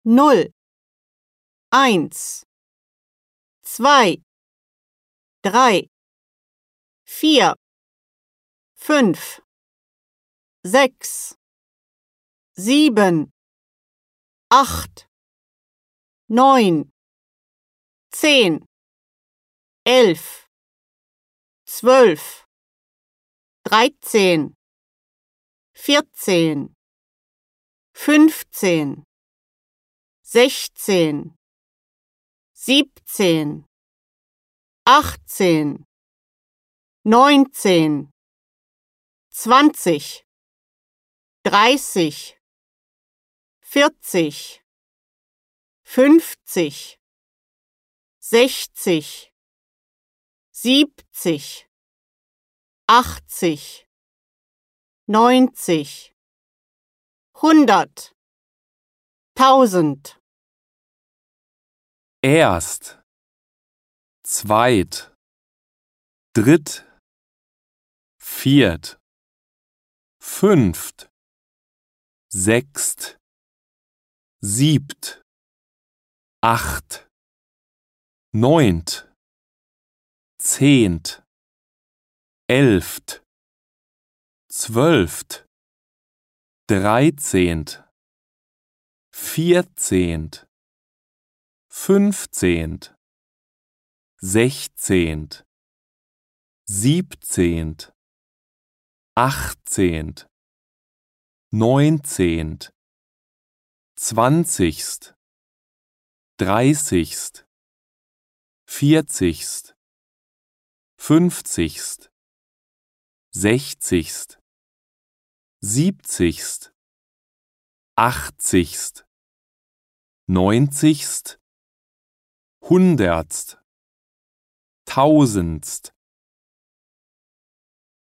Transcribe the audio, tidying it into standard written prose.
0, 1, 2, 3, 4, 5, 6, 7, 8, 9, 10, 11, 12, 13, 14, 15, 16, 17, 18, 19, 20, 30, 40, 50, 60, 70, 80, 90, 100, 1000. Erst, zweit, dritt, viert, fünft, sechst, siebt, acht, neunt, zehnt, elft, zwölft, dreizehnt, vierzehnt, fünfzehnt, sechzehnt, siebzehnt, achtzehnt, neunzehnt, zwanzigst, dreißigst, vierzigst, fünfzigst, sechzigst, siebzigst, achtzigst, neunzigst, hundertst, tausendst,